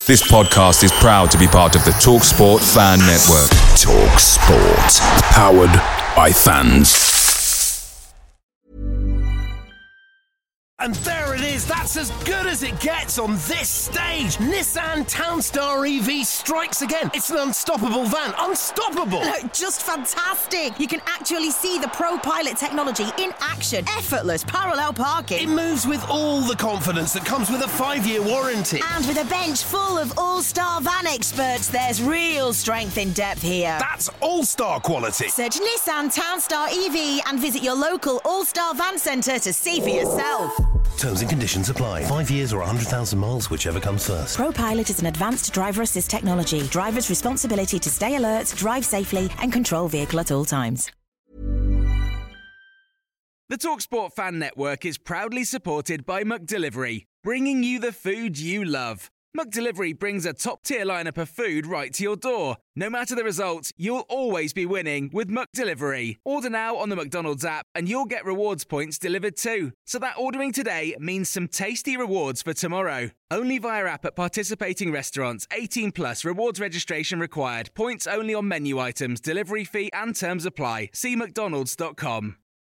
This podcast is proud to be part of the TalkSport Fan Network. TalkSport. Powered by fans. And there it is, that's as good as it gets on this stage. Nissan Townstar EV strikes again. It's an unstoppable van, unstoppable. Just fantastic. You can actually see the ProPilot technology in action. Effortless parallel parking. It moves with all the confidence that comes with a 5-year warranty. And with a bench full of all-star van experts, there's real strength in depth here. That's all-star quality. Search Nissan Townstar EV and visit your local all-star van centre to see for yourself. Terms and conditions apply. 5 years or 100,000 miles, whichever comes first. ProPilot is an advanced driver assist technology. Driver's responsibility to stay alert, drive safely, and control vehicle at all times. The TalkSport Fan Network is proudly supported by McDelivery, bringing you the food you love. McDelivery brings a top-tier lineup of food right to your door. No matter the result, you'll always be winning with McDelivery. Order now on the McDonald's app and you'll get rewards points delivered too. So that ordering today means some tasty rewards for tomorrow. Only via app at participating restaurants. 18 plus. Rewards registration required. Points only on menu items. Delivery fee and terms apply. See mcdonalds.com.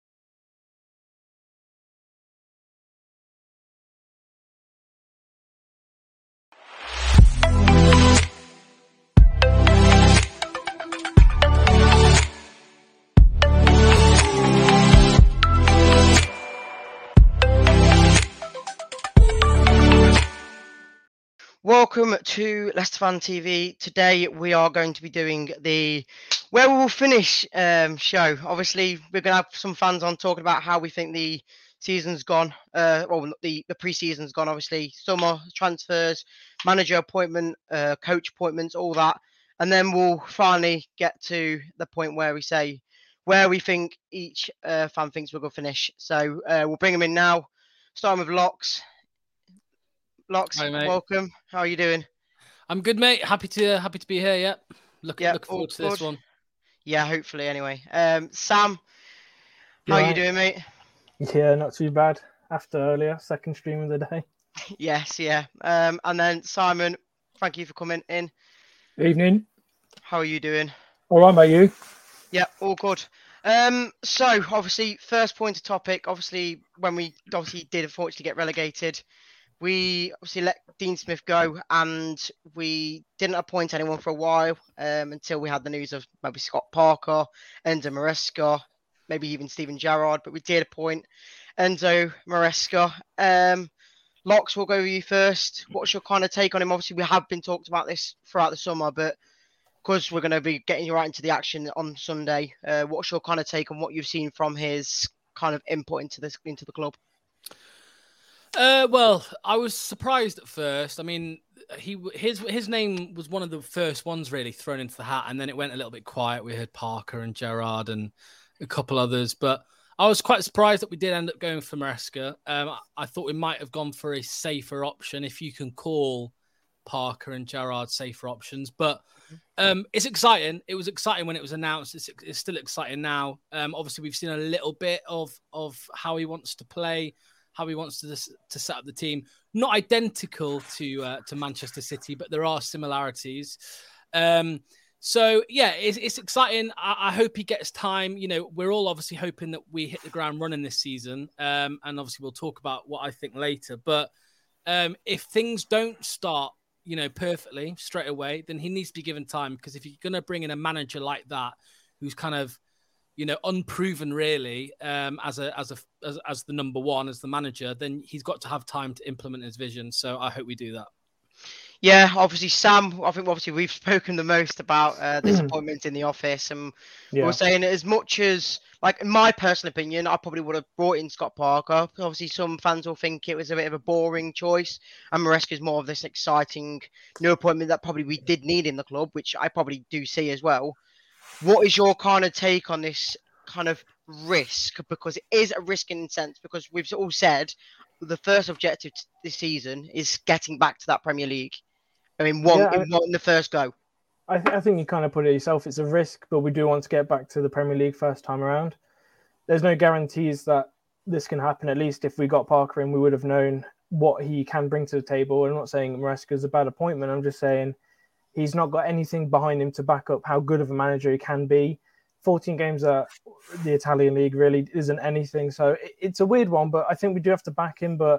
Welcome to Leicester Fan TV. Today we are going to be doing the Where We Will Finish show. Obviously, we're going to have some fans on talking about how we think the season's gone. The pre-season's gone, obviously. Summer transfers, manager appointment, coach appointments, all that. And then we'll finally get to the point where we say where we think each fan thinks we're going to finish. So we'll bring them in now, starting with Locks. Locks, hi, welcome. How are you doing? I'm good, mate. Happy to be here. Yep. Look forward to this one. Yeah, hopefully. Anyway, Sam, how are you doing, mate? Yeah, not too bad. After earlier, second stream of the day. Yes, yeah. And then Simon, thank you for coming in. Evening. How are you doing? All right, mate. You? Yeah, all good. So obviously, first point of topic. Obviously, when we did unfortunately get relegated. We obviously let Dean Smith go and we didn't appoint anyone for a while until we had the news of maybe Scott Parker, Enzo Maresca, maybe even Steven Gerrard, but we did appoint Enzo Maresca. Locks, we'll go with you first. What's your kind of take on him? Obviously, we have been talked about this throughout the summer, but because we're going to be getting right into the action on Sunday, what's your kind of take on what you've seen from his kind of input into the club? Well, I was surprised at first. I mean, his name was one of the first ones really thrown into the hat, and then it went a little bit quiet. We heard Parker and Gerrard and a couple others, but I was quite surprised that we did end up going for Maresca. I thought we might have gone for a safer option, if you can call Parker and Gerrard safer options. But it's exciting. It was exciting when it was announced. It's still exciting now. Obviously, we've seen a little bit of how he wants to play, how he wants to set up the team. Not identical to Manchester City, but there are similarities. So, yeah, it's exciting. I hope he gets time. You know, we're all obviously hoping that we hit the ground running this season. And obviously we'll talk about what I think later. But if things don't start, perfectly straight away, then he needs to be given time. Because if you're going to bring in a manager like that, who's kind of, unproven really, as the number one, as the manager, then he's got to have time to implement his vision. So I hope we do that. Yeah, obviously, Sam, I think obviously we've spoken the most about disappointment in the office. And we're saying as much as, like, in my personal opinion, I probably would have brought in Scott Parker. Obviously, some fans will think it was a bit of a boring choice. And Maresca is more of this exciting new appointment that probably we did need in the club, which I probably do see as well. What is your kind of take on this kind of risk? Because it is a risk in a sense, because we've all said the first objective this season is getting back to that Premier League. I mean, in the first go. I think you kind of put it yourself. It's a risk, but we do want to get back to the Premier League first time around. There's no guarantees that this can happen. At least if we got Parker in, we would have known what he can bring to the table. I'm not saying Maresca's a bad appointment. I'm just saying he's not got anything behind him to back up how good of a manager he can be. 14 games at the Italian league really isn't anything. So it's a weird one, but I think we do have to back him. But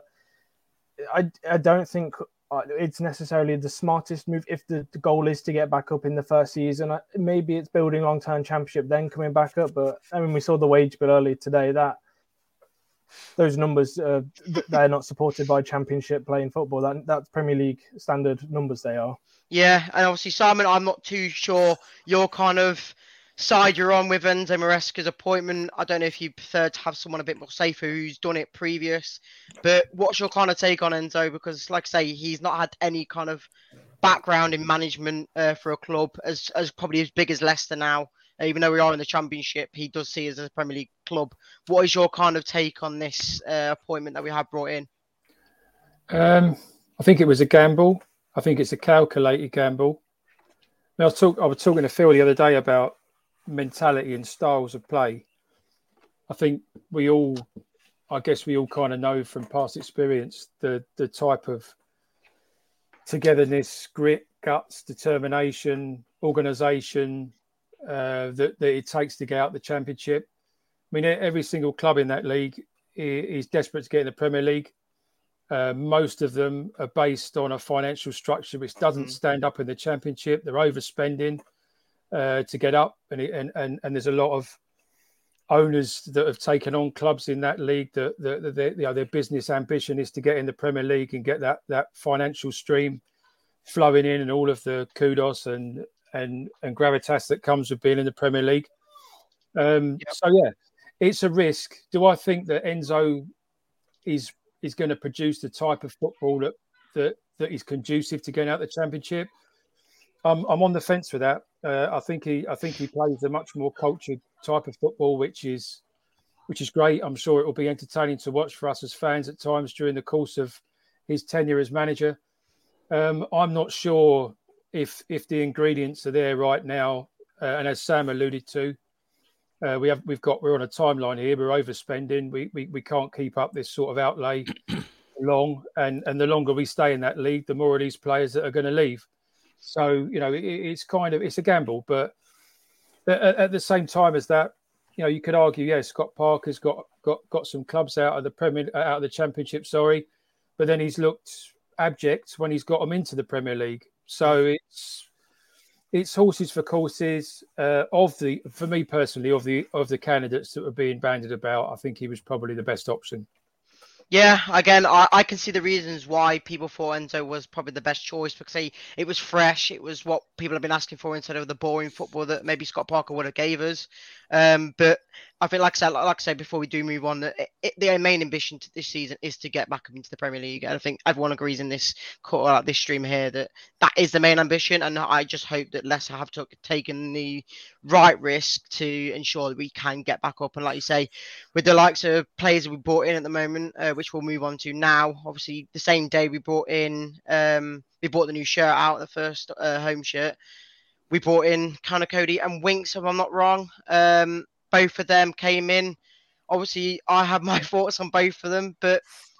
I don't think it's necessarily the smartest move if the goal is to get back up in the first season. Maybe it's building long-term championship, then coming back up. But I mean, we saw the wage bill earlier today. That those numbers, they're not supported by championship playing football. That's Premier League standard numbers they are. Yeah, and obviously, Simon, I'm not too sure your kind of side you're on with Enzo Maresca's appointment. I don't know if you prefer to have someone a bit more safer who's done it previous, but what's your kind of take on Enzo? Because, like I say, he's not had any kind of background in management for a club as probably as big as Leicester now. Even though we are in the Championship, he does see us as a Premier League club. What is your kind of take on this appointment that we have brought in? I think it was a gamble. I think it's a calculated gamble. I was talking to Phil the other day about mentality and styles of play. I think we all kind of know from past experience the type of togetherness, grit, guts, determination, organisation that it takes to get out the Championship. I mean, every single club in that league is desperate to get in the Premier League. Most of them are based on a financial structure which doesn't stand up in the Championship. They're overspending to get up, and there's a lot of owners that have taken on clubs in that league that their business ambition is to get in the Premier League and get that financial stream flowing in, and all of the kudos and gravitas that comes with being in the Premier League. So yeah, it's a risk. Do I think that Enzo is going to produce the type of football that is conducive to getting out the Championship? I'm on the fence with that. I think he plays a much more cultured type of football, which is great. I'm sure it will be entertaining to watch for us as fans at times during the course of his tenure as manager. I'm not sure if the ingredients are there right now, and as Sam alluded to, we're on a timeline here. We're overspending. We can't keep up this sort of outlay long, and the longer we stay in that league, the more of these players that are going to leave. So it's a gamble, but at the same time as that, you could argue, Scott Parker's got some clubs out of the Championship, but then he's looked abject when he's got them into the Premier League. So it's horses for courses. For me personally, of the candidates that were being bandied about, I think he was probably the best option. Yeah, again, I can see the reasons why people thought Enzo was probably the best choice, because it was fresh. It was what people have been asking for instead of the boring football that maybe Scott Parker would have gave us. But I think, like I said before we do move on, the main ambition this season is to get back into the Premier League. And I think everyone agrees in this stream here that is the main ambition. And I just hope that Leicester have taken the right risk to ensure that we can get back up. And like you say, with the likes of players that we brought in at the moment, which we'll move on to now, obviously the same day we brought in, we bought the new shirt out, the first home shirt. We brought in Conor Coady and Winks, if I'm not wrong. Both of them came in. Obviously, I have my thoughts on both of them, but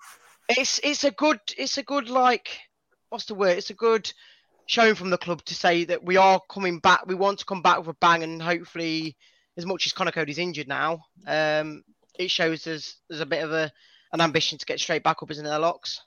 it's a good like, what's the word? It's a good showing from the club to say that we are coming back. We want to come back with a bang, and hopefully, as much as Conor Coady's injured now, it shows there's a bit of an ambition to get straight back up, isn't there, Locks?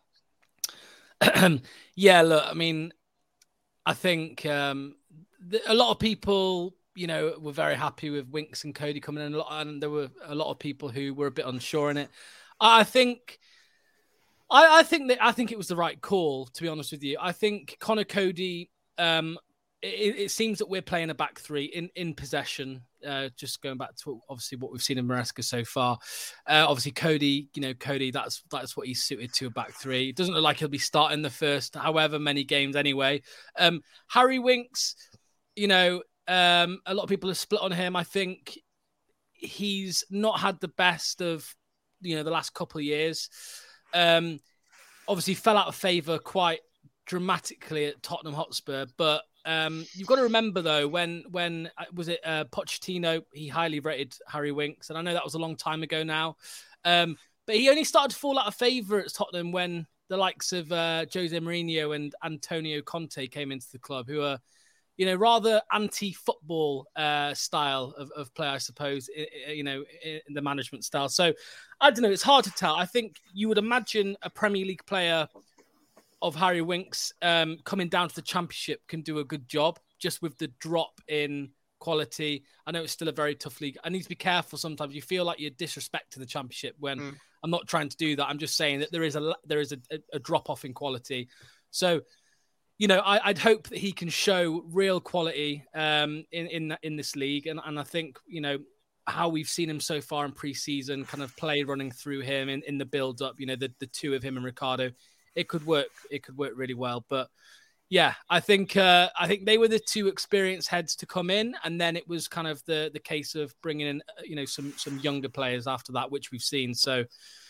Yeah, look, I mean, I think a lot of people, were very happy with Winks and Coady coming in, and there were a lot of people who were a bit unsure in it. I think it was the right call, to be honest with you. I think Conor Coady, it seems that we're playing a back three in possession. Just going back to obviously what we've seen in Maresca so far. Obviously Coady, that's what he's suited to, a back three. It doesn't look like he'll be starting the first however many games anyway. Harry Winks, a lot of people are split on him. I think he's not had the best of the last couple of years. Obviously fell out of favour quite dramatically at Tottenham Hotspur, but you've got to remember though, when was it Pochettino, he highly rated Harry Winks, and I know that was a long time ago now, but he only started to fall out of favour at Tottenham when the likes of Jose Mourinho and Antonio Conte came into the club, who are, rather anti-football style of play, I suppose, in the management style. So I don't know. It's hard to tell. I think you would imagine a Premier League player of Harry Winks coming down to the Championship can do a good job, just with the drop in quality. I know it's still a very tough league. I need to be careful sometimes. You feel like you're disrespecting the Championship when I'm not trying to do that. I'm just saying that there is a drop-off in quality. So, I'd hope that he can show real quality in this league. And I think, how we've seen him so far in pre-season, kind of play running through him in the build-up, the two of him and Ricardo, it could work. It could work really well. But yeah, I think they were the two experienced heads to come in, and then it was kind of the case of bringing in, some younger players after that, which we've seen. So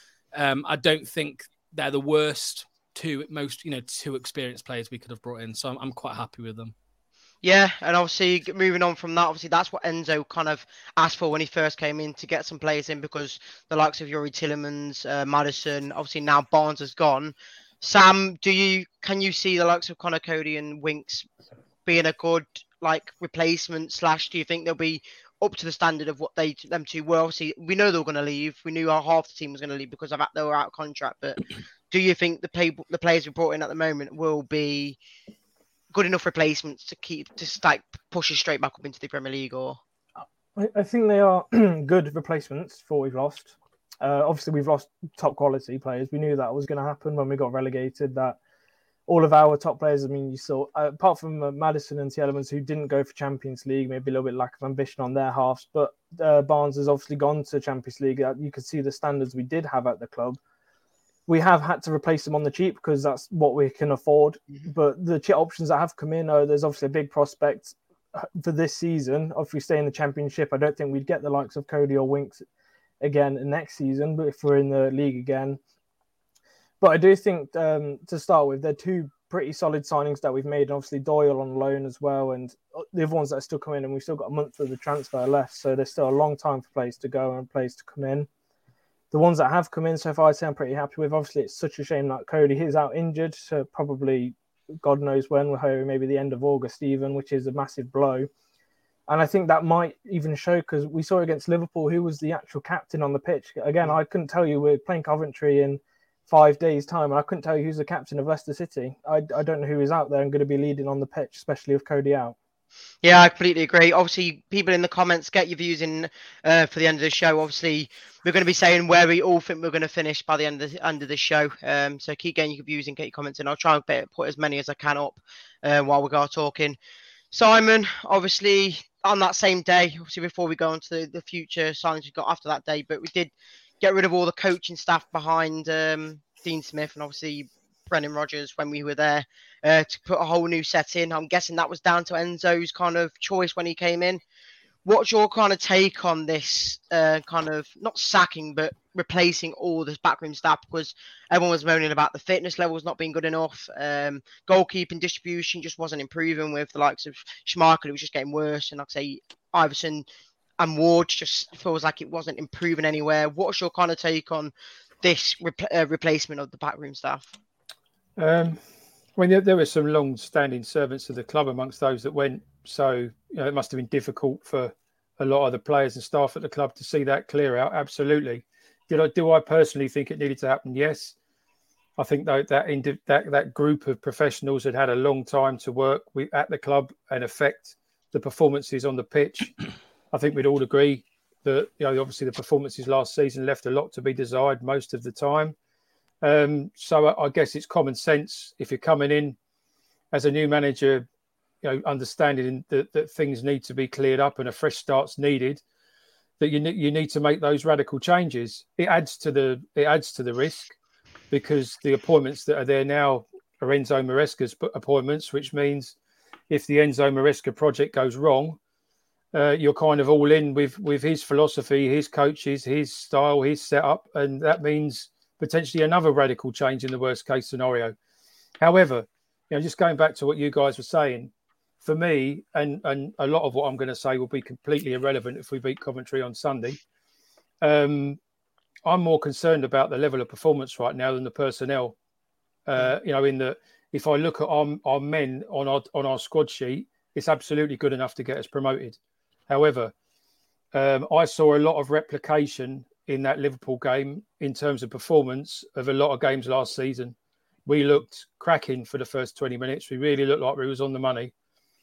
I don't think they're the worst two experienced players we could have brought in. So I'm quite happy with them. Yeah, and obviously moving on from that, obviously that's what Enzo kind of asked for when he first came in, to get some players in, because the likes of Youri Tielemans, Maddison, obviously now Barnes has gone. Sam, can you see the likes of Connor Cody and Winks being a good replacement / do you think they'll be up to the standard of what them two were? Obviously, we know they were going to leave. We knew half the team was going to leave because they were out of contract. But do you think the players we brought in at the moment will be good enough replacements to push us straight back up into the Premier League? Or I think they are good replacements for what we've lost. Obviously, we've lost top quality players. We knew that was going to happen when we got relegated, that all of our top players, you saw, apart from Maddison and Tielemans, who didn't go for Champions League, maybe a little bit lack of ambition on their halves, but Barnes has obviously gone to Champions League. You could see the standards we did have at the club. We have had to replace them on the cheap because that's what we can afford. Mm-hmm. But the options that have come in, there's obviously a big prospect for this season. If we stay in the Championship, I don't think we'd get the likes of Cody or Winks again next season, but if we're in the league again. But I do think, to start with, they're two pretty solid signings that we've made. And obviously Doyle on loan as well, and the other ones that are still coming in, and we've still got a month of the transfer left, so there's still a long time for players to go and players to come in. The ones that have come in so far, I'd say I'm pretty happy with. Obviously, it's such a shame that Cody is out injured, so probably God knows when, we're hoping maybe the end of August even, which is a massive blow. And I think that might even show, because we saw against Liverpool, who was the actual captain on the pitch. Again, I couldn't tell you, we're playing Coventry in 5 days' time, and I couldn't tell you who's the captain of Leicester City. I don't know who is out there and going to be leading on the pitch, especially with Cody out. Yeah, I completely agree. Obviously, people in the comments, get your views in for the end of the show. Obviously, we're going to be saying where we all think we're going to finish by the end of the show. So keep getting your views and get your comments in. I'll try and put as many as I can up while we go talking. Simon, obviously, on that same day, obviously before we go on to the future signings we've got after that day, but we did get rid of all the coaching staff behind Dean Smith and obviously Brendan Rodgers when we were there to put a whole new set in. I'm guessing that was down to Enzo's kind of choice when he came in. What's your kind of take on this kind of, not sacking, but replacing all this backroom staff? Because everyone was moaning about the fitness levels not being good enough. Goalkeeping distribution just wasn't improving with the likes of Schmeichel. It was just getting worse. And like I say, Iverson and Ward just feels like it wasn't improving anywhere. What's your kind of take on this replacement of the backroom staff? There were some long-standing servants of the club amongst those that went. So, it must have been difficult for a lot of the players and staff at the club to see that clear out. Absolutely. Do I personally think it needed to happen? Yes. I think that group of professionals had a long time to work at the club and affect the performances on the pitch. I think we'd all agree that, obviously the performances last season left a lot to be desired most of the time. So I guess it's common sense, if you're coming in as a new manager, understanding that things need to be cleared up and a fresh start's needed, that you need to make those radical changes. It adds to the risk, because the appointments that are there now are Enzo Maresca's appointments, which means if the Enzo Maresca project goes wrong, you're kind of all in with his philosophy, his coaches, his style, his setup, and that means potentially another radical change in the worst case scenario. However, just going back to what you guys were saying, for me, and a lot of what I'm going to say will be completely irrelevant if we beat Coventry on Sunday. I'm more concerned about the level of performance right now than the personnel. In that, if I look at our men on our squad sheet, it's absolutely good enough to get us promoted. However, I saw a lot of replication in that Liverpool game in terms of performance of a lot of games last season. We looked cracking for the first 20 minutes. We really looked like we was on the money.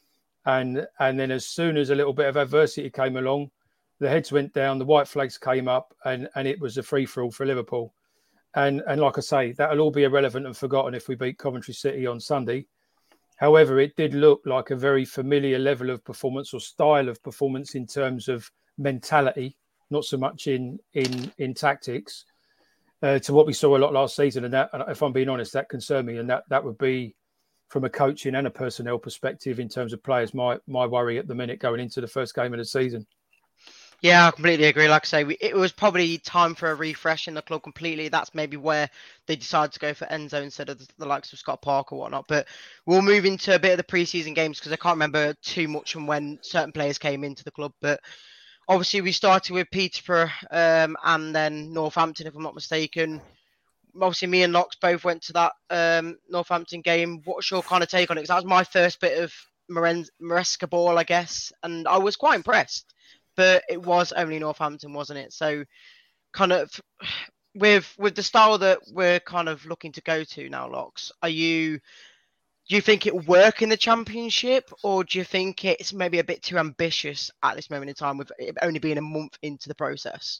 And then as soon as a little bit of adversity came along, the heads went down, the white flags came up, and it was a free-for-all for Liverpool. And like I say, that'll all be irrelevant and forgotten if we beat Coventry City on Sunday. However, it did look like a very familiar level of performance or style of performance in terms of mentality, not so much in tactics, to what we saw a lot last season. And that, if I'm being honest, that concerned me. And that would be, from a coaching and a personnel perspective in terms of players, my worry at the minute going into the first game of the season. Yeah, I completely agree. Like I say, it was probably time for a refresh in the club completely. That's maybe where they decided to go for Enzo instead of the likes of Scott Parker or whatnot. But we'll move into a bit of the pre-season games because I can't remember too much from when certain players came into the club. But obviously, we started with Peterborough and then Northampton, if I'm not mistaken. Obviously, me and Knox both went to that Northampton game. What's your kind of take on it? Because that was my first bit of Maresca ball, I guess. And I was quite impressed. But it was only Northampton, wasn't it? So kind of with the style that we're kind of looking to go to now, Locks, do you think it will work in the Championship, or do you think it's maybe a bit too ambitious at this moment in time with it only being a month into the process?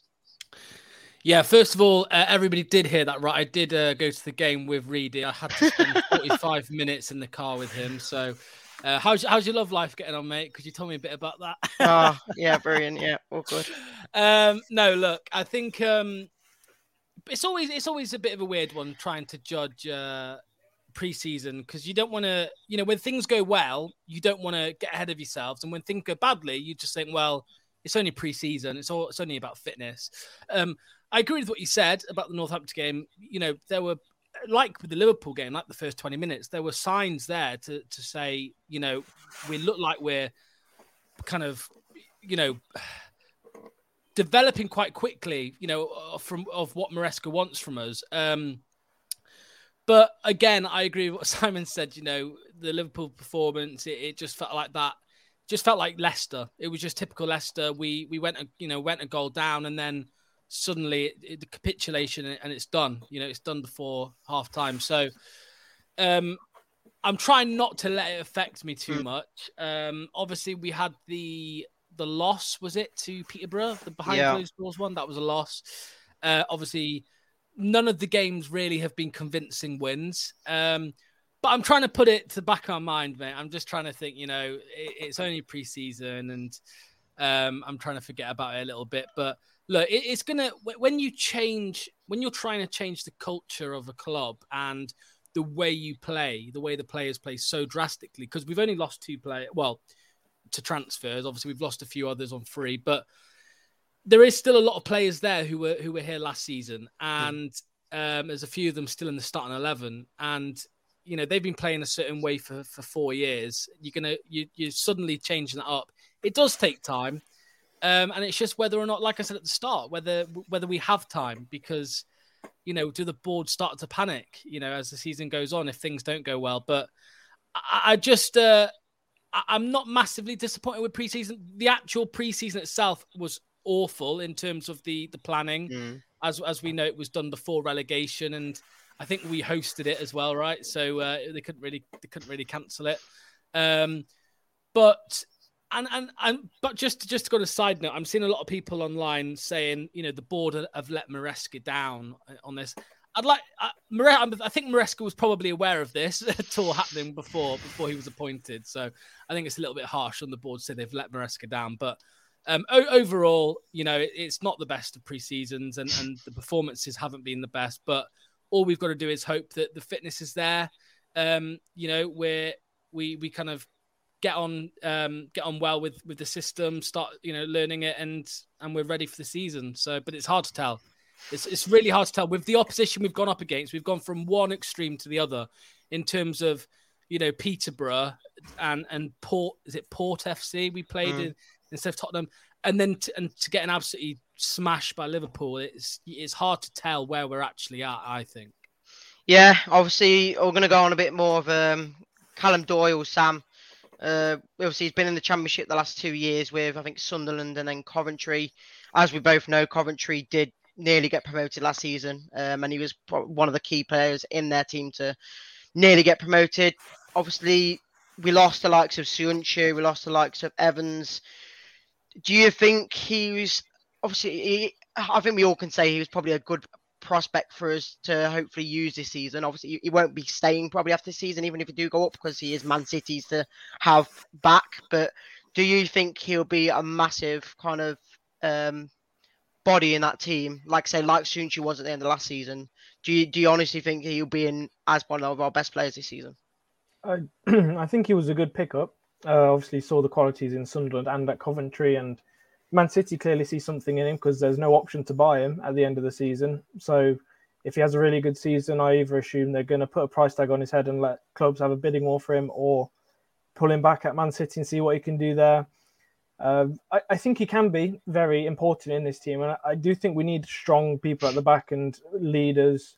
Yeah, first of all, everybody did hear that right. I did go to the game with Reedy. I had to spend 45 minutes in the car with him. So how's your love life getting on, mate? Could you tell me a bit about that? Yeah, brilliant. Yeah, all good. No, look, I think it's always a bit of a weird one trying to judge pre-season, because you don't want to, when things go well, you don't want to get ahead of yourselves, and when things go badly, you just think, well, it's only pre-season. It's only about fitness. I agree with what you said about the Northampton game. There were, like with the Liverpool game, like the first 20 minutes, there were signs there to say, we look like we're kind of, developing quite quickly, of what Maresca wants from us. But again, I agree with what Simon said. The Liverpool performance, it just felt like that. Just felt like Leicester. It was just typical Leicester. We went a goal down, and then suddenly the capitulation, and it's done. It's done before half time. So I'm trying not to let it affect me too much. Obviously, we had the loss, was it, to Peterborough? The behind closed doors one? That was a loss. Obviously, none of the games really have been convincing wins. But I'm trying to put it to the back of my mind, mate. I'm just trying to think, it's only pre-season, and I'm trying to forget about it a little bit. But look, it's going to, when you're trying to change the culture of a club and the way you play, the way the players play so drastically, because we've only lost 2 players, to transfers. Obviously, we've lost a few others on free, but there is still a lot of players there who were here last season. And there's a few of them still in the starting 11. And they've been playing a certain way for 4 years. You're suddenly changing that up. It does take time. And it's just whether or not, like I said at the start, whether we have time, because, do the board start to panic, as the season goes on if things don't go well. But I'm not massively disappointed with pre-season. The actual pre-season itself was awful in terms of the planning. As we know, it was done before relegation, and I think we hosted it as well, right? So they couldn't really cancel it. But just to go to a side note, I'm seeing a lot of people online saying, the board have let Maresca down on this. I think Maresca was probably aware of this at all happening before he was appointed. So I think it's a little bit harsh on the board to say they've let Maresca down. But overall, it's not the best of pre-seasons, and the performances haven't been the best. But all we've got to do is hope that the fitness is there. We kind of get on well with the system, start learning it, and we're ready for the season. So, but it's hard to tell. It's really hard to tell with the opposition we've gone up against. We've gone from one extreme to the other in terms of Peterborough and Port. Is it Port FC we played in instead of Tottenham, and then to get an absolutely smashed by Liverpool. It's hard to tell where we're actually at, I think. Yeah, obviously, we're going to go on a bit more of Callum Doyle, Sam. Obviously, he's been in the Championship the last 2 years with, I think, Sunderland and then Coventry. As we both know, Coventry did nearly get promoted last season, and he was one of the key players in their team to nearly get promoted. Obviously, we lost the likes of Suunchu, we lost the likes of Evans. Do you think he was, obviously, I think we all can say he was probably a good prospect for us to hopefully use this season. Obviously, he won't be staying probably after this season, even if he do go up, because he is Man City's to have back. But do you think he'll be a massive kind of body in that team, like Suunchu was at the end of last season? Do you honestly think he'll be in as one of our best players this season? I think he was a good pickup. Obviously, saw the qualities in Sunderland and at Coventry, and Man City clearly see something in him because there's no option to buy him at the end of the season. So if he has a really good season, I either assume they're going to put a price tag on his head and let clubs have a bidding war for him, or pull him back at Man City and see what he can do there. I think he can be very important in this team, and I do think we need strong people at the back and leaders.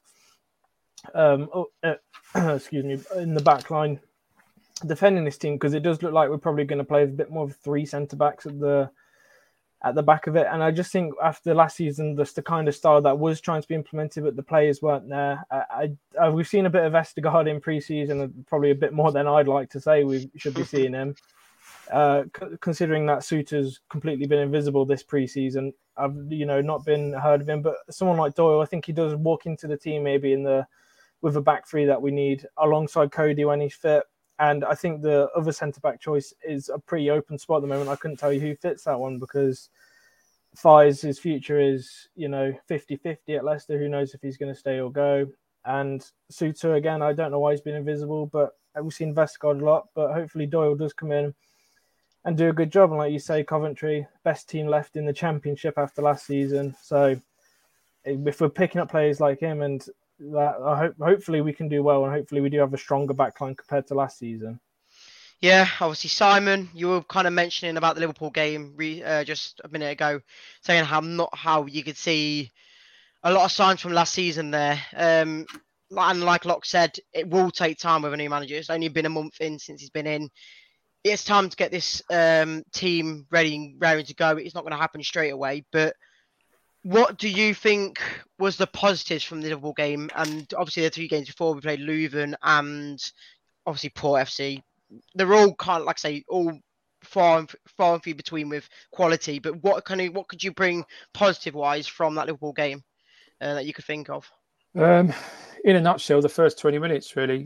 Excuse me, in the back line defending this team, because it does look like we're probably going to play with a bit more of 3 centre backs at the back of it. And I just think after last season, that's the kind of style that was trying to be implemented, but the players weren't there. We've seen a bit of Vestergaard in pre-season, probably a bit more than I'd like to say we should be seeing him. Considering that Souttar's completely been invisible this pre-season, I've not been heard of him. But someone like Doyle, I think he does walk into the team maybe with a back three that we need alongside Cody when he's fit. And I think the other centre-back choice is a pretty open spot at the moment. I couldn't tell you who fits that one, because Fies' future is, 50-50 at Leicester. Who knows if he's going to stay or go. And Souttar, again, I don't know why he's been invisible, but we've seen Vestergaard a lot. But hopefully Doyle does come in and do a good job. And like you say, Coventry, best team left in the Championship after last season. So if we're picking up players like him, and that, hopefully we can do well, and hopefully we do have a stronger backline compared to last season. Yeah, obviously, Simon, you were kind of mentioning about the Liverpool game just a minute ago, saying how you could see a lot of signs from last season there. And like Locke said, it will take time with a new manager. It's only been a month in since he's been in. It's time to get this team ready to go. It's not going to happen straight away. But what do you think was the positives from the Liverpool game? And obviously the 3 games before, we played Leuven and obviously Port FC. They're all kind of, like I say, all far and few between with quality. But what could you bring positive wise from that Liverpool game that you could think of? In a nutshell, the first 20 minutes, really,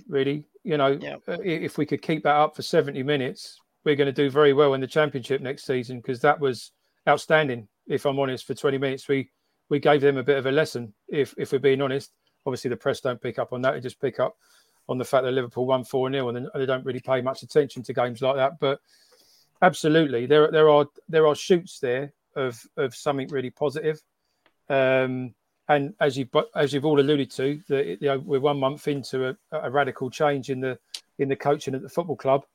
if we could keep that up for 70 minutes, we're going to do very well in the Championship next season, because that was outstanding. If I'm honest, for 20 minutes, we gave them a bit of a lesson. If we're being honest, obviously the press don't pick up on that; they just pick up on the fact that Liverpool won 4-0, and they don't really pay much attention to games like that. But absolutely, there are shoots there of something really positive. And as you've all alluded to, we're 1 month into a radical change in the coaching at the football club.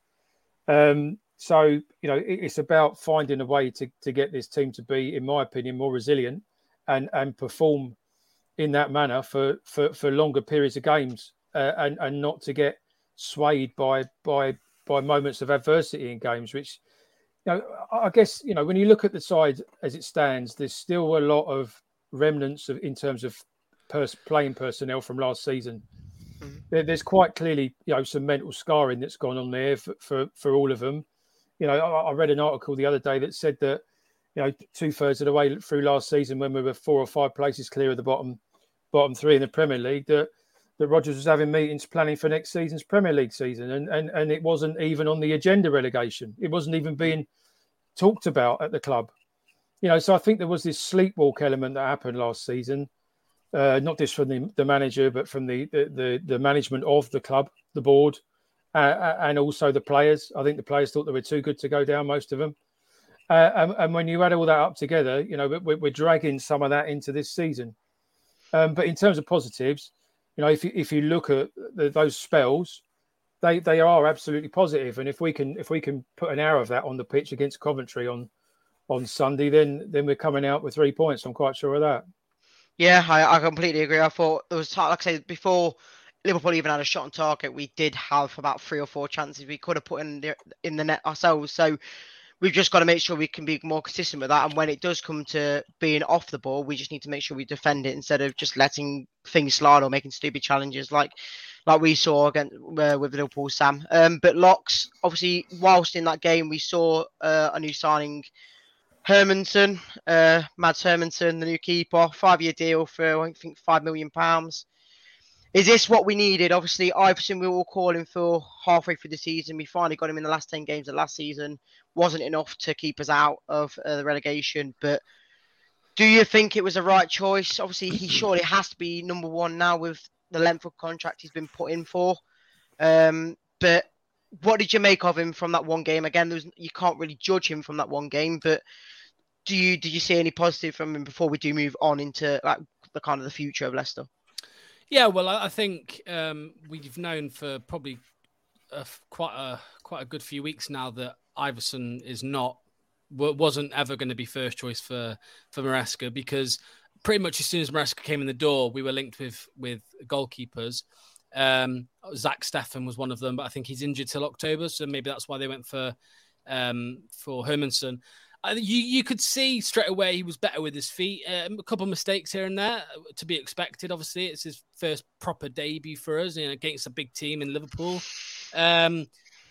So it's about finding a way to get this team to be, in my opinion, more resilient and perform in that manner for longer periods of games, and not to get swayed by moments of adversity in games. Which, I guess, when you look at the side as it stands, there's still a lot of remnants in terms of playing personnel from last season. There's quite clearly, some mental scarring that's gone on there for all of them. I read an article the other day that said that, 2/3 of the way through last season, when we were 4 or 5 places clear of the bottom 3 in the Premier League, that Rodgers was having meetings planning for next season's Premier League season, and it wasn't even on the agenda, relegation. It wasn't even being talked about at the club. So I think there was this sleepwalk element that happened last season. Not just from the manager, but from the management of the club, the board, and also the players. I think the players thought they were too good to go down, most of them. And when you add all that up together, we're dragging some of that into this season. But in terms of positives, if you look at those spells, they are absolutely positive. And if we can put an hour of that on the pitch against Coventry on Sunday, then we're coming out with 3 points. I'm quite sure of that. Yeah, I completely agree. I thought there was, like I said before, Liverpool even had a shot on target, we did have about 3 or 4 chances we could have put in the net ourselves. So we've just got to make sure we can be more consistent with that. And when it does come to being off the ball, we just need to make sure we defend it instead of just letting things slide or making stupid challenges like we saw again with Liverpool, Sam. But Locks, obviously, whilst in that game, we saw a new signing, Hermansen, Mads Hermansen, the new keeper, 5-year deal for, I think, £5 million. Is this what we needed? Obviously, Iverson we were all calling for halfway through the season. We finally got him in the last 10 games of last season. Wasn't enough to keep us out of the relegation. But do you think it was the right choice? Obviously, he surely has to be number one now with the length of contract he's been put in for. But what did you make of him from that one game? Again, you can't really judge him from that one game. But did you see any positive from him before we do move on into like the kind of the future of Leicester? Yeah, well, I think we've known for probably quite a good few weeks now that Iverson wasn't ever going to be first choice for Maresca, because pretty much as soon as Maresca came in the door, we were linked with goalkeepers. Zach Steffen was one of them, but I think he's injured till October, so maybe that's why they went for Hermansen. You could see straight away he was better with his feet. A couple of mistakes here and there to be expected. Obviously, it's his first proper debut for us against a big team in Liverpool. A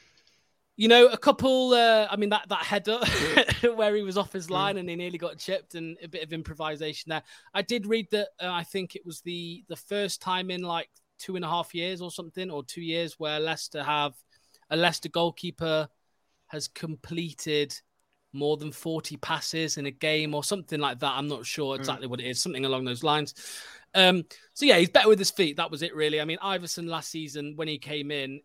couple. That header where he was off his line and he nearly got chipped, and a bit of improvisation there. I did read that. I think it was the first time in like 2.5 years or something, or 2 years, where a Leicester goalkeeper has completed more than 40 passes in a game or something like that. I'm not sure exactly what it is, something along those lines. So yeah, he's better with his feet. That was it, really. I mean, Iverson last season when he came in,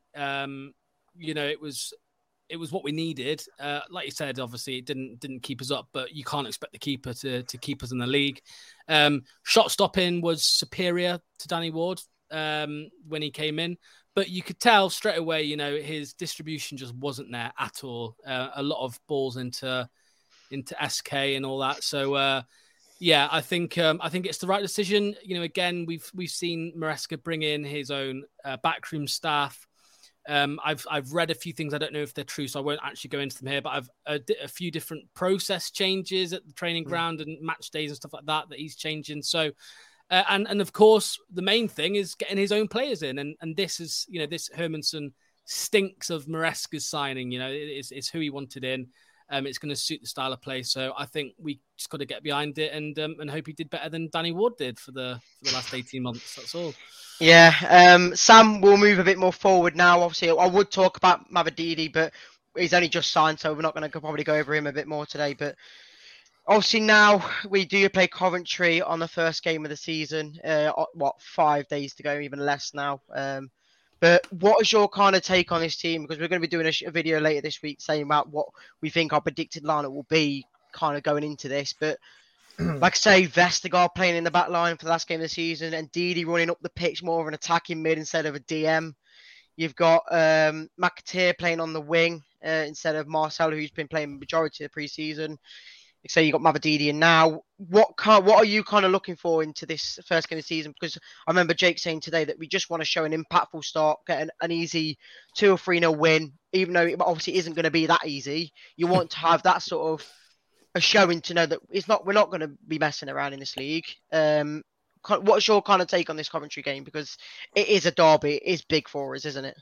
it was what we needed. Like you said, obviously it didn't keep us up, but you can't expect the keeper to keep us in the league. Shot stopping was superior to Danny Ward when he came in. But you could tell straight away, his distribution just wasn't there at all. A lot of balls into SK and all that. So, I think it's the right decision. Again, we've seen Maresca bring in his own backroom staff. I've read a few things. I don't know if they're true, so I won't actually go into them here. But I've a few different process changes at the training ground and match days and stuff like that he's changing. So. And of course, the main thing is getting his own players in. And this is, this Hermansen stinks of Maresca's signing. It's who he wanted in. It's going to suit the style of play. So I think we just got to get behind it and hope he did better than Danny Ward did for the last 18 months. That's all. Yeah. Sam, we'll move a bit more forward now. Obviously, I would talk about Mavididi, but he's only just signed, so we're not going to probably go over him a bit more today. But obviously now we do play Coventry on the first game of the season. 5 days to go, even less now. But what is your kind of take on this team? Because we're going to be doing a video later this week saying about what we think our predicted lineup will be kind of going into this. But like I say, Vestergaard playing in the back line for the last game of the season and Didi running up the pitch more of an attacking mid instead of a DM. You've got McAteer playing on the wing instead of Marcelo, who's been playing the majority of the pre-season. So you got Mavididi, and now what are you kind of looking for into this first game of the season? Because I remember Jake saying today that we just want to show an impactful start, get an easy 2 or 3-0 win, even though it obviously isn't going to be that easy. You want to have that sort of a showing to know that we're not going to be messing around in this league. What's your kind of take on this Coventry game? Because it is a derby, it is big for us, isn't it?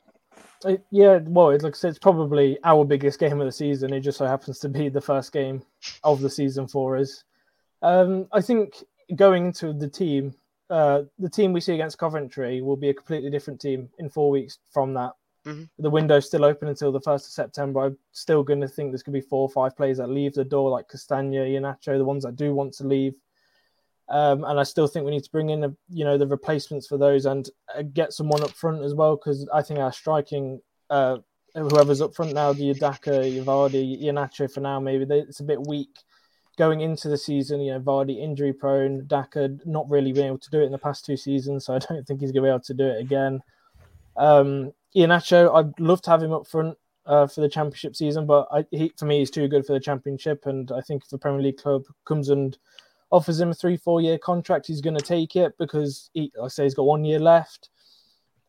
It's probably our biggest game of the season. It just so happens to be the first game of the season for us. I think going into the team we see against Coventry will be a completely different team in 4 weeks from that. Mm-hmm. The window's still open until the 1st of September. I'm still going to think there's going to be 4 or 5 players that leave the door, like Castagna, Iheanacho, the ones that do want to leave. And I still think we need to bring in the replacements for those and get someone up front as well, because I think our striking, whoever's up front now, the Udaka, Vardy, Iheanacho for now, maybe it's a bit weak going into the season. Vardy injury prone, Daka not really being able to do it in the past 2 seasons, so I don't think he's going to be able to do it again. Iheanacho, I'd love to have him up front for the Championship season, but for me, he's too good for the Championship, and I think if the Premier League club comes and offers him a 3-4 year contract, he's going to take it because he's got 1 year left.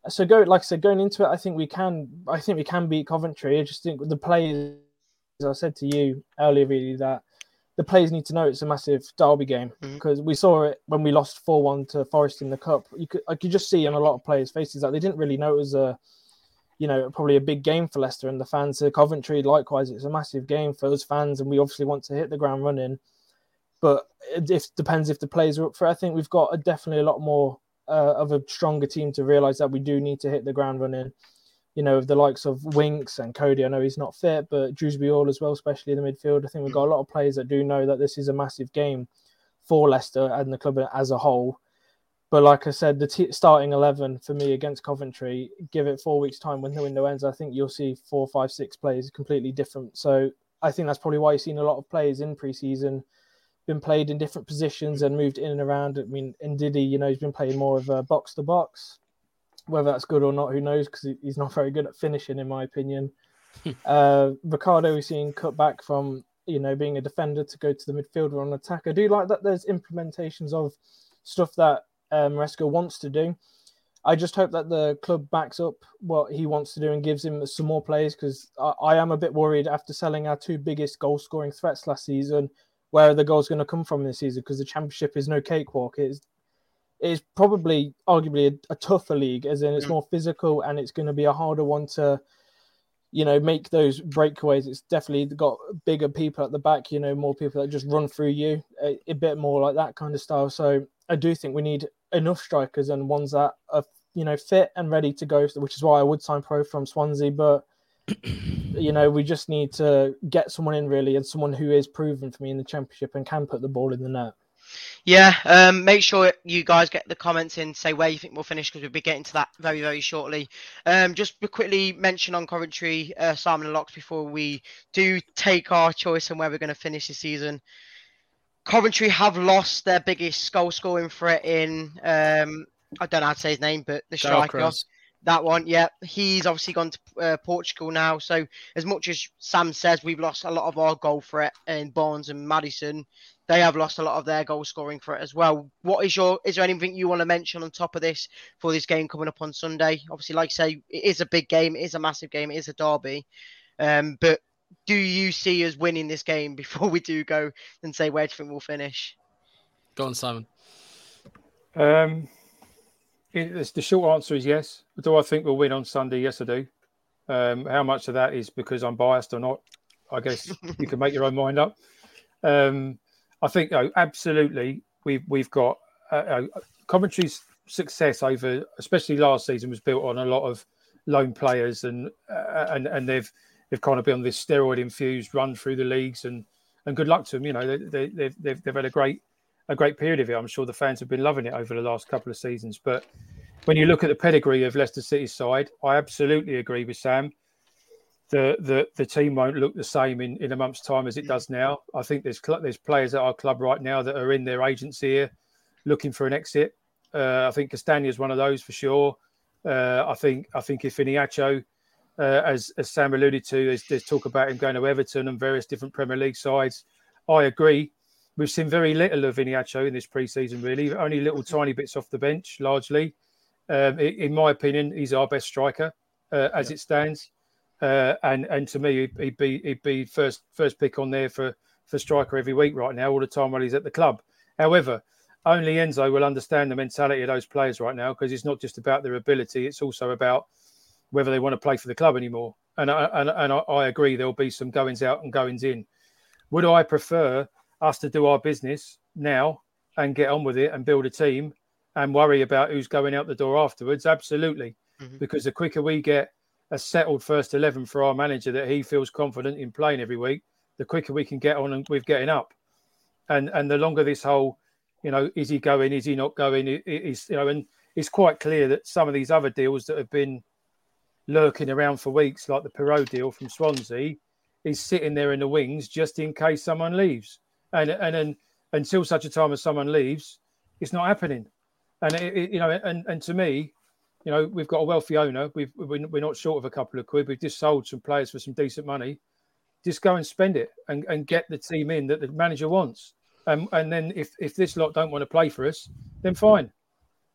So going into it, I think we can beat Coventry. I just think the players, as I said to you earlier, really, that the players need to know it's a massive derby game, because we saw it when we lost 4-1 to Forest in the Cup. I could just see on a lot of players' faces that they didn't really know it was probably a big game for Leicester and the fans. So Coventry, likewise, it's a massive game for us fans, and we obviously want to hit the ground running. But it depends if the players are up for it. I think we've got definitely a lot more of a stronger team to realise that we do need to hit the ground running. With the likes of Winks and Cody, I know he's not fit, but Dewsbury Hall as well, especially in the midfield. I think we've got a lot of players that do know that this is a massive game for Leicester and the club as a whole. But like I said, the starting 11 for me against Coventry, give it 4 weeks' time when the window ends, I think you'll see 4, 5, 6 players completely different. So I think that's probably why you've seen a lot of players in pre-season been played in different positions and moved in and around. I mean, Ndidi, he's been playing more of a box-to-box. Whether that's good or not, who knows, because he's not very good at finishing, in my opinion. Ricardo, we've seen cut back from, being a defender to go to the midfield or an attack. I do like that there's implementations of stuff that Maresca wants to do. I just hope that the club backs up what he wants to do and gives him some more players, because I am a bit worried after selling our 2 biggest goal-scoring threats last season, where are the goals going to come from this season? Because the Championship is no cakewalk. It's probably arguably a tougher league, as in it's more physical and it's going to be a harder one to, make those breakaways. It's definitely got bigger people at the back, more people that just run through you, a bit more like that kind of style. So I do think we need enough strikers and ones that are, fit and ready to go, which is why I would sign Pro from Swansea. But we just need to get someone in really, and someone who is proven for me in the Championship and can put the ball in the net. Yeah, make sure you guys get the comments in, say where you think we'll finish, because we'll be getting to that very, very shortly. Just to quickly mention on Coventry, Simon and Locks, before we do take our choice on where we're going to finish the season. Coventry have lost their biggest goal scoring threat in, I don't know how to say his name, but the striker. That one, yeah. He's obviously gone to Portugal now. So as much as Sam says we've lost a lot of our goal threat in Barnes and Maddison, they have lost a lot of their goal scoring threat as well. Is there anything you want to mention on top of this for this game coming up on Sunday? Obviously, like I say, it is a big game. It is a massive game. It is a derby. But do you see us winning this game before we do go and say where do you think we'll finish? Go on, Simon. The short answer is yes. Do I think we'll win on Sunday? Yes, I do. How much of that is because I'm biased or not, I guess you can make your own mind up. I think absolutely we've got Coventry's success over, especially last season, was built on a lot of loan players, and they've kind of been on this steroid infused run through the leagues, and good luck to them. They've had a great period of it. I'm sure the fans have been loving it over the last couple of seasons. But when you look at the pedigree of Leicester City's side, I absolutely agree with Sam. The team won't look the same in a month's time as it does now. I think there's players at our club right now that are in their agents here looking for an exit. I think Castagna is one of those for sure. I think if Iheanacho, as Sam alluded to, there's talk about him going to Everton and various different Premier League sides. I agree. We've seen very little of Iheanacho in this pre-season, really. Only little tiny bits off the bench, largely. In my opinion, he's our best striker as it stands. And to me, he'd be first pick on there for striker every week right now, all the time while he's at the club. However, only Enzo will understand the mentality of those players right now, because it's not just about their ability; it's also about whether they want to play for the club anymore. And I agree, there'll be some goings out and goings in. Would I prefer us to do our business now and get on with it and build a team and worry about who's going out the door afterwards? Absolutely, because the quicker we get a settled first 11 for our manager that he feels confident in playing every week, the quicker we can get on with getting up. And the longer this whole, is he going, is he not going? And it's quite clear that some of these other deals that have been lurking around for weeks, like the Perraud deal from Swansea, is sitting there in the wings just in case someone leaves. And then until such a time as someone leaves, it's not happening. And and to me, we've got a wealthy owner. We're not short of a couple of quid. We've just sold some players for some decent money. Just go and spend it and get the team in that the manager wants. And then if this lot don't want to play for us, then fine.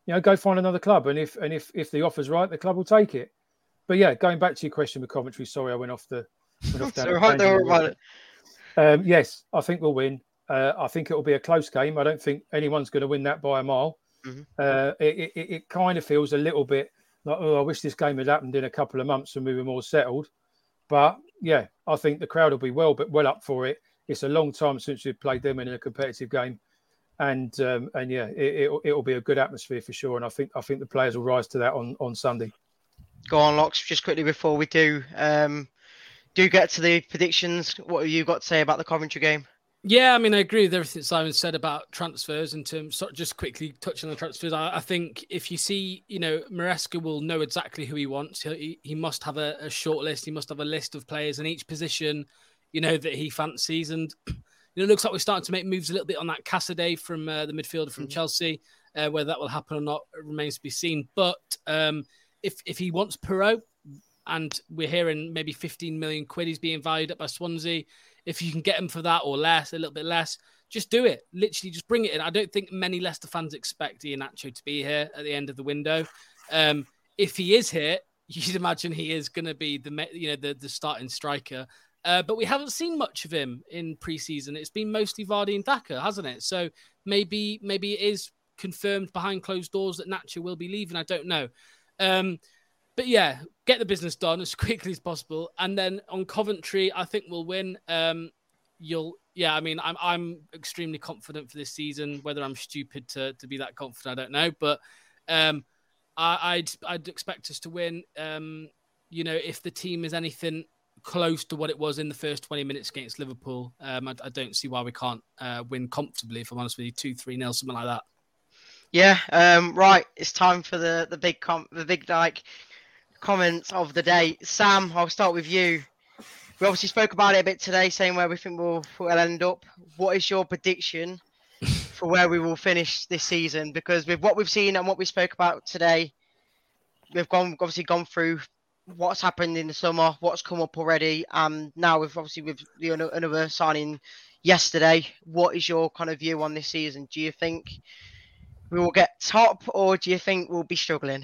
go find another club. And if the offer's right, the club will take it. But yeah, going back to your question with Coventry, sorry, I went off down the tangent. Yes, I think we'll win. I think it will be a close game. I don't think anyone's going to win that by a mile. It kind of feels a little bit like, I wish this game had happened in a couple of months when we were more settled. But yeah, I think the crowd will be well up for it. It's a long time since we've played them in a competitive game. And yeah, it'll be a good atmosphere for sure. And I think the players will rise to that on Sunday. Go on, Locks. Just quickly before we do get to the predictions, what have you got to say about the Coventry game? Yeah, I mean, I agree with everything Simon said about transfers in terms. Just quickly touching on the transfers, I think if you see, Maresca will know exactly who he wants. He must have a short list. He must have a list of players in each position, that he fancies. And it looks like we're starting to make moves a little bit on that Cassidy from the midfielder from Chelsea. Whether that will happen or not remains to be seen. But if he wants Perrault, and we're hearing maybe 15 million quid he's being valued at by Swansea, if you can get him for that or less, a little bit less, just do it. Literally, just bring it in. I don't think many Leicester fans expect Iheanacho to be here at the end of the window. If he is here, you should imagine he is going to be the starting striker. But we haven't seen much of him in pre-season. It's been mostly Vardy and Daka, hasn't it? So maybe it is confirmed behind closed doors that Nacho will be leaving. I don't know. But yeah, get the business done as quickly as possible. And then on Coventry, I think we'll win. I'm extremely confident for this season. Whether I'm stupid to be that confident, I don't know. But I'd expect us to win. If the team is anything close to what it was in the first 20 minutes against Liverpool, I don't see why we can't win comfortably, if I'm honest with you, 2-3-0, something like that. Yeah, right. It's time for the big comments of the day. Sam, I'll start with you. We obviously spoke about it a bit today, saying where we think we'll end up. What is your prediction for where we will finish this season? Because with what we've seen and what we spoke about today, we've gone through what's happened in the summer, what's come up already, and now with another signing yesterday. What is your kind of view on this season? Do you think we will get top, or do you think we'll be struggling?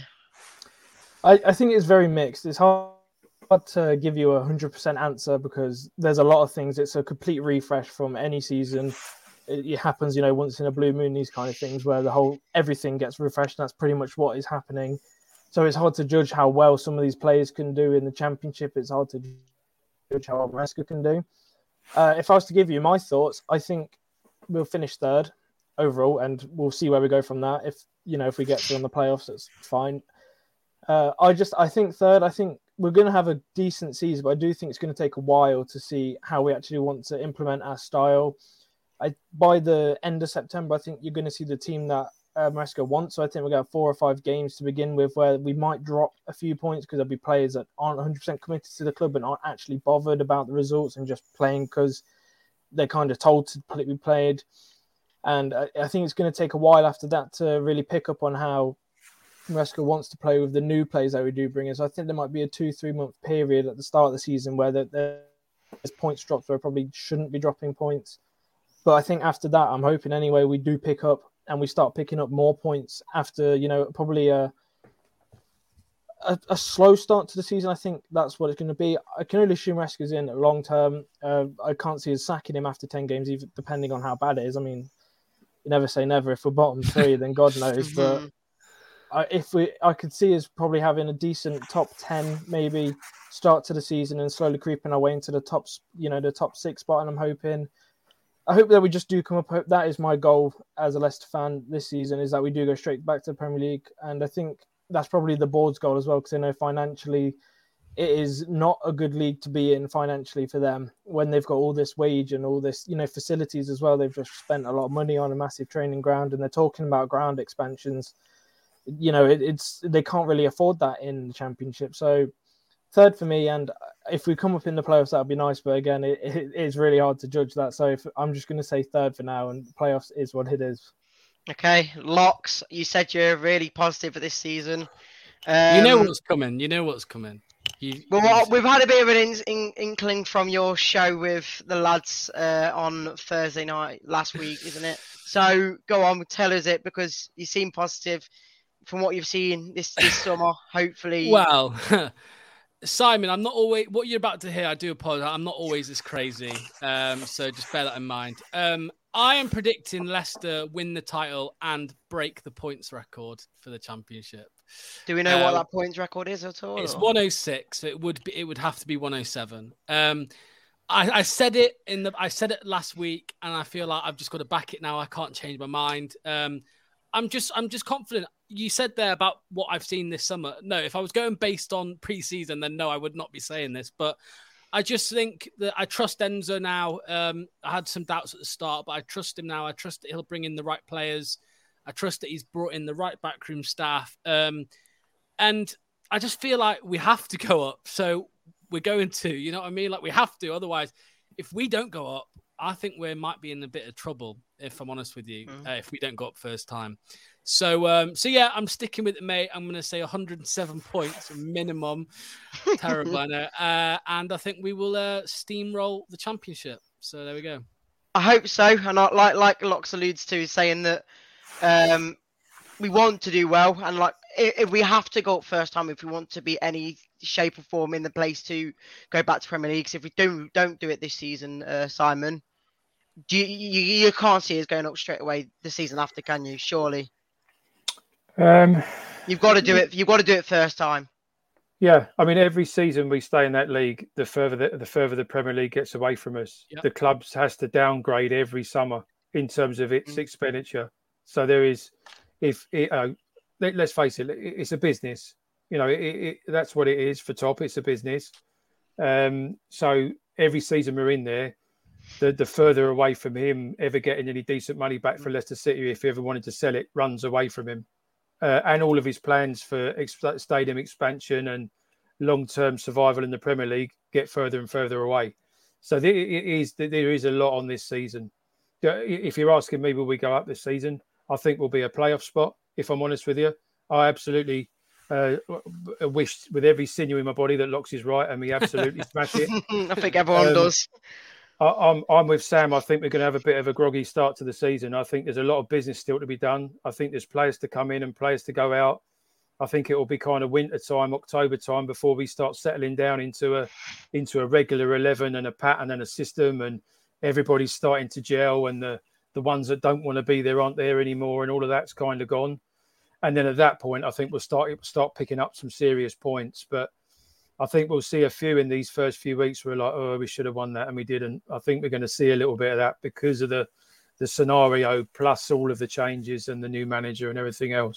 I think it's very mixed. It's hard to give you a 100% answer because there's a lot of things. It's a complete refresh from any season. It happens, once in a blue moon, these kind of things where everything gets refreshed. And that's pretty much what is happening. So it's hard to judge how well some of these players can do in the Championship. It's hard to judge how well Maresca can do. If I was to give you my thoughts, I think we'll finish third overall, and we'll see where we go from that. If we get through on the playoffs, that's fine. I think third. I think we're going to have a decent season, but I do think it's going to take a while to see how we actually want to implement our style. By the end of September, I think you're going to see the team that Maresca wants. So I think we're going to have 4 or 5 games to begin with where we might drop a few points because there'll be players that aren't 100% committed to the club and aren't actually bothered about the results and just playing because they're kind of told to be played. And I think it's going to take a while after that to really pick up on how Maresca wants to play with the new players that we do bring in. So I think there might be a 2-3 month period at the start of the season where there's points drops where I probably shouldn't be dropping points. But I think after that, I'm hoping anyway, we do pick up and we start picking up more points after, probably a slow start to the season. I think that's what it's going to be. I can only assume Maresca's in long term. I can't see us sacking him after 10 games, even depending on how bad it is. I mean, you never say never. If we're bottom 3, then God knows. But I could see us probably having a decent top 10, maybe start to the season and slowly creeping our way into the top 6 spot. And I hope that we just do come up. That is my goal as a Leicester fan this season, is that we do go straight back to the Premier League. And I think that's probably the board's goal as well, because I know financially it is not a good league to be in financially for them when they've got all this wage and all this, facilities as well. They've just spent a lot of money on a massive training ground and they're talking about ground expansions. They can't really afford that in the Championship. So third for me, and if we come up in the playoffs, that would be nice. But again, it is really hard to judge that. So I'm just going to say third for now, and playoffs is what it is. Okay, Locks, you said you're really positive for this season. You know what's coming. We've had a bit of an inkling from your show with the lads on Thursday night last week, isn't it? So go on, tell us it, because you seem positive. from what you've seen this summer, hopefully. Well, Simon, I'm not always what you're about to hear. I do apologize. I'm not always this crazy. So just bear that in mind. I am predicting Leicester win the title and break the points record for the championship. Do we know what that points record is at all? It's 106. So it would have to be 107. I said it I said it last week, and I feel like I've just got to back it now. I can't change my mind. I'm just confident. You said there about what I've seen this summer. No, if I was going based on pre-season, then no, I would not be saying this. But I just think that I trust Enzo now. I had some doubts at the start, but I trust him now. I trust that he'll bring in the right players. I trust that he's brought in the right backroom staff. And I just feel like we have to go up. So we're going to, you know what I mean? Like we have to. Otherwise, if we don't go up, I think we might be in a bit of trouble, if I'm honest with you, if we don't go up first time. So yeah, I'm sticking with it, mate. I'm going to say 107 points minimum. Terrible, I know. And I think we will steamroll the championship. So there we go. I hope so. And like Locks alludes to, saying that we want to do well. And like if we have to go up first time, if we want to be any shape or form in the place to go back to Premier League. Because if we don't do it this season, Simon, you can't see us going up straight away the season after, can you? Surely. You've got to do it. You've got to do it first time. Yeah, I mean, every season we stay in that league, the further the Premier League gets away from us, the clubs has to downgrade every summer in terms of its expenditure. So there is, let's face it, it's a business. You know, that's what it is for Top. It's a business. So every season we're in there, the further away from him ever getting any decent money back for Leicester City, if he ever wanted to sell it, runs away from him. And all of his plans for stadium expansion and long-term survival in the Premier League get further and further away. So there is a lot on this season. If you're asking me, will we go up this season? I think we'll be a playoff spot, if I'm honest with you. I absolutely wish with every sinew in my body that Locks is right and we absolutely smash it. I think everyone does. I'm with Sam. I think we're going to have a bit of a groggy start to the season. I think there's a lot of business still to be done. I think there's players to come in and players to go out. I think it will be kind of winter time, October time before we start settling down into a regular 11 and a pattern and a system, and everybody's starting to gel, and the ones that don't want to be there aren't there anymore, and all of that's kind of gone. And then at that point, I think we'll start picking up some serious points. But I think we'll see a few in these first few weeks where we're like, oh, we should have won that and we didn't. I think we're going to see a little bit of that because of the scenario plus all of the changes and the new manager and everything else.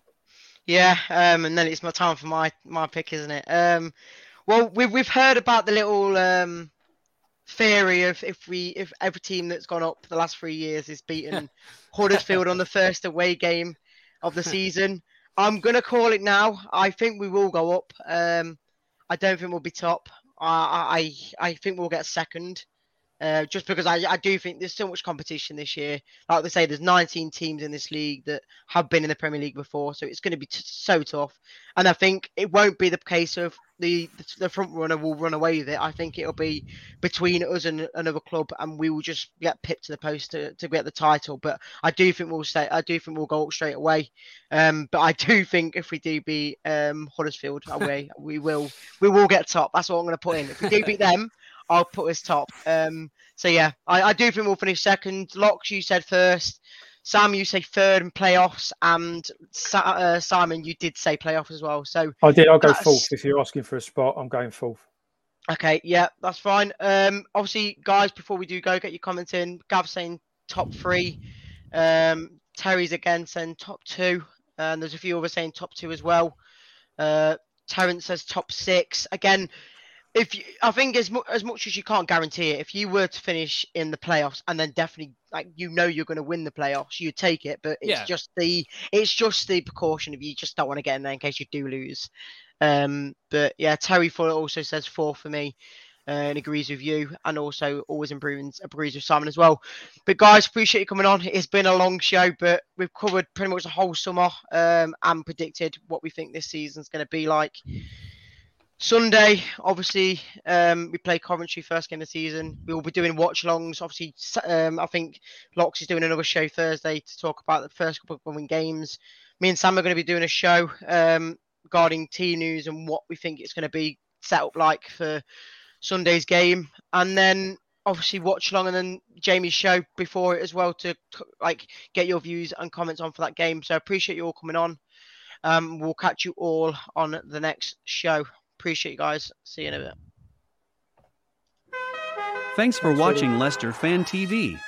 Yeah, and then it's my time for my pick, isn't it? Well, we've heard about the little theory of if every team that's gone up the last 3 years is beaten Huddersfield on the first away game of the season. I'm going to call it now. I think we will go up. I don't think we'll be top. I think we'll get second. Just because I do think there's so much competition this year. Like they say, there's 19 teams in this league that have been in the Premier League before, so it's going to be so tough. And I think it won't be the case of the front runner will run away with it. I think it'll be between us and another club, and we will just get pipped to the post to get the title. But I do think we'll stay. I do think we'll go up straight away. But I do think if we do beat Huddersfield away, we will get top. That's what I'm going to put in. If we do beat them, I'll put us top. So yeah, I do think we'll finish second. Locks, you said first. Sam, you say third in playoffs, and Simon, you did say playoffs as well. So I did. I'll go fourth. If you're asking for a spot, I'm going fourth. Okay, yeah, that's fine. Obviously, guys, before we do go, get your comments in. Gav saying top 3. Terry's again saying top 2, and there's a few others saying top 2 as well. Terence says top 6 again. I think as much as you can't guarantee it, if you were to finish in the playoffs and then definitely you're going to win the playoffs, you take it. But it's just the precaution of you just don't want to get in there in case you do lose. But yeah, Terry Fuller also says 4 for me, and agrees with you, and also always agrees with Simon as well. But guys, appreciate you coming on. It's been a long show, but we've covered pretty much the whole summer and predicted what we think this season's going to be like. Sunday, obviously, we play Coventry first game of the season. We will be doing watch-alongs. Obviously, I think Locks is doing another show Thursday to talk about the first couple of games. me and Sam are going to be doing a show regarding team news and what we think it's going to be set up like for Sunday's game, and then obviously watch along and then Jamie's show before it as well to get your views and comments on for that game. So I appreciate you all coming on. We'll catch you all on the next show. Appreciate you guys. See you in a bit. Thanks for watching Leicester Fan TV.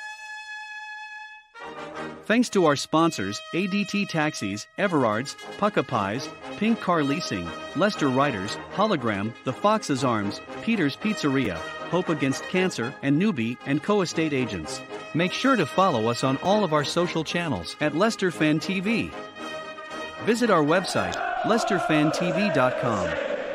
Thanks to our sponsors, ADT Taxis, Everards, Pucka Pies, Pink Car Leasing, Leicester Riders, Hologram, The Fox's Arms, Peter's Pizzeria, Hope Against Cancer, and Newbie & Co. Estate Agents. Make sure to follow us on all of our social channels at Leicester Fan TV. Visit our website, leicesterfantv.com.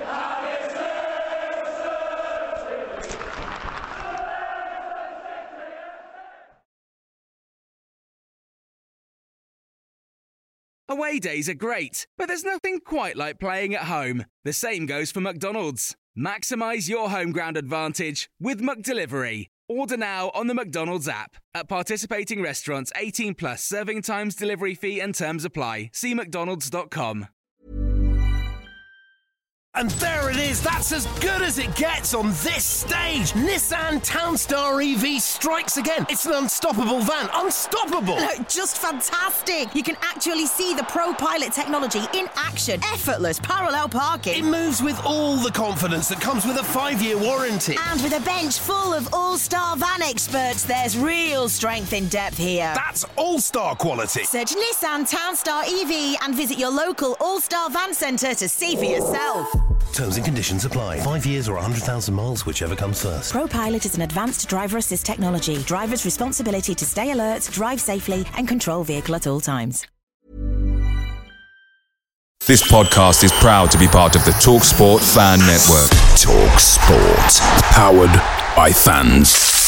Away days are great, but there's nothing quite like playing at home. The same goes for McDonald's. Maximise your home ground advantage with McDelivery. Order now on the McDonald's app. At participating restaurants, 18 plus, serving times, delivery fee and terms apply. See mcdonalds.com. And there it is, that's as good as it gets on this stage. Nissan Townstar EV strikes again. It's an unstoppable van, unstoppable. Look, just fantastic. You can actually see the ProPilot technology in action. Effortless parallel parking. It moves with all the confidence that comes with a 5-year warranty. And with a bench full of all-star van experts, there's real strength in depth here. That's all-star quality. Search Nissan Townstar EV and visit your local all-star van centre to see for yourself. Terms and conditions apply. 5 years or 100,000 miles, whichever comes first. ProPilot is an advanced driver assist technology. Driver's responsibility to stay alert, drive safely, and control vehicle at all times. This podcast is proud to be part of the TalkSport Fan Network. TalkSport. Powered by fans.